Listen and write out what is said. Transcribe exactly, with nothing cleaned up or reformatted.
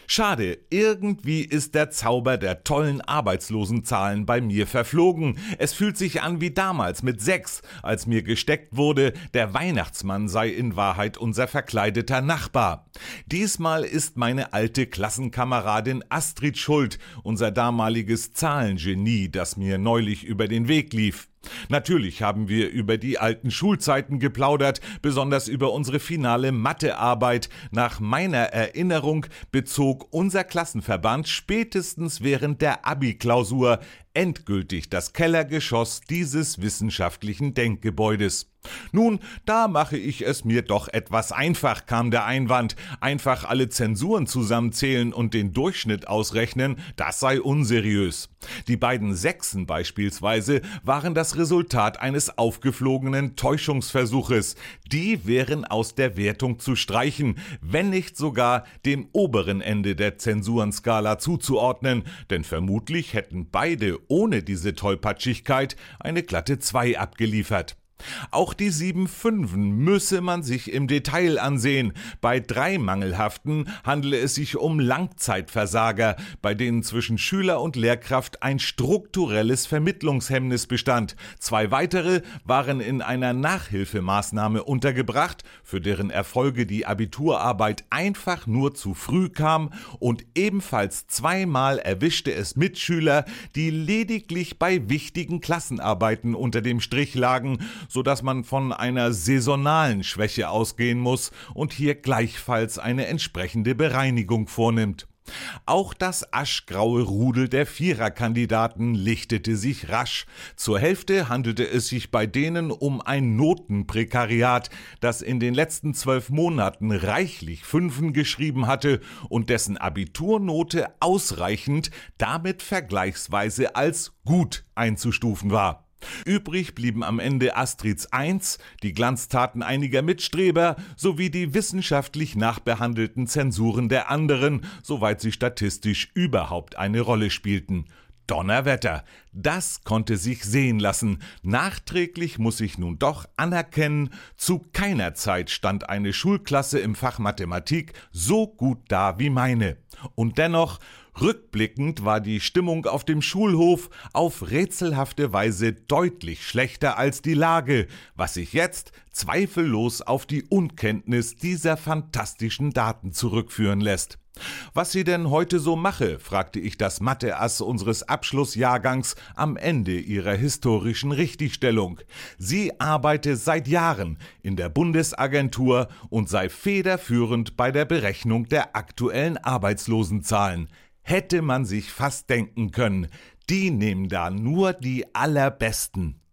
Schade, irgendwie ist der Zauber der tollen Arbeitslosenzahlen bei mir verflogen. Es fühlt sich an wie damals mit sechs, als mir gesteckt wurde, der Weihnachtsmann sei in Wahrheit unser verkleideter Nachbar. Diesmal ist meine alte Klassenkameradin Astrid schuld, unser damaliges Zahlengenie, das mir neulich über den Weg lief. Natürlich haben wir über die alten Schulzeiten geplaudert, besonders über unsere finale Mathearbeit. Nach meiner Erinnerung bezog unser Klassenverband spätestens während der Abi-Klausur endgültig das Kellergeschoss dieses wissenschaftlichen Denkgebäudes. Nun, da mache ich es mir doch etwas einfach, kam der Einwand. Einfach alle Zensuren zusammenzählen und den Durchschnitt ausrechnen, das sei unseriös. Die beiden Sechsen beispielsweise waren das Resultat eines aufgeflogenen Täuschungsversuches. Die wären aus der Wertung zu streichen, wenn nicht sogar dem oberen Ende der Zensurenskala zuzuordnen, denn vermutlich hätten beide ohne diese Tollpatschigkeit eine glatte zwei abgeliefert. Auch die sieben Fünfen müsse man sich im Detail ansehen. Bei drei Mangelhaften handele es sich um Langzeitversager, bei denen zwischen Schüler und Lehrkraft ein strukturelles Vermittlungshemmnis bestand. Zwei weitere waren in einer Nachhilfemaßnahme untergebracht, für deren Erfolge die Abiturarbeit einfach nur zu früh kam, und ebenfalls zweimal erwischte es Mitschüler, die lediglich bei wichtigen Klassenarbeiten unter dem Strich lagen, sodass man von einer saisonalen Schwäche ausgehen muss und hier gleichfalls eine entsprechende Bereinigung vornimmt. Auch das aschgraue Rudel der Viererkandidaten lichtete sich rasch. Zur Hälfte handelte es sich bei denen um ein Notenprekariat, das in den letzten zwölf Monaten reichlich Fünfen geschrieben hatte und dessen Abiturnote ausreichend, damit vergleichsweise als gut einzustufen war. Übrig blieben am Ende Astrids Eins, die Glanztaten einiger Mitstreber sowie die wissenschaftlich nachbehandelten Zensuren der anderen, soweit sie statistisch überhaupt eine Rolle spielten. Donnerwetter, das konnte sich sehen lassen. Nachträglich muss ich nun doch anerkennen, zu keiner Zeit stand eine Schulklasse im Fach Mathematik so gut da wie meine. Und dennoch, rückblickend war die Stimmung auf dem Schulhof auf rätselhafte Weise deutlich schlechter als die Lage, was sich jetzt zweifellos auf die Unkenntnis dieser fantastischen Daten zurückführen lässt. Was sie denn heute so mache, fragte ich das Mathe-Ass unseres Abschlussjahrgangs am Ende ihrer historischen Richtigstellung. Sie arbeite seit Jahren in der Bundesagentur und sei federführend bei der Berechnung der aktuellen Arbeitslosenzahlen. Hätte man sich fast denken können, die nehmen da nur die Allerbesten.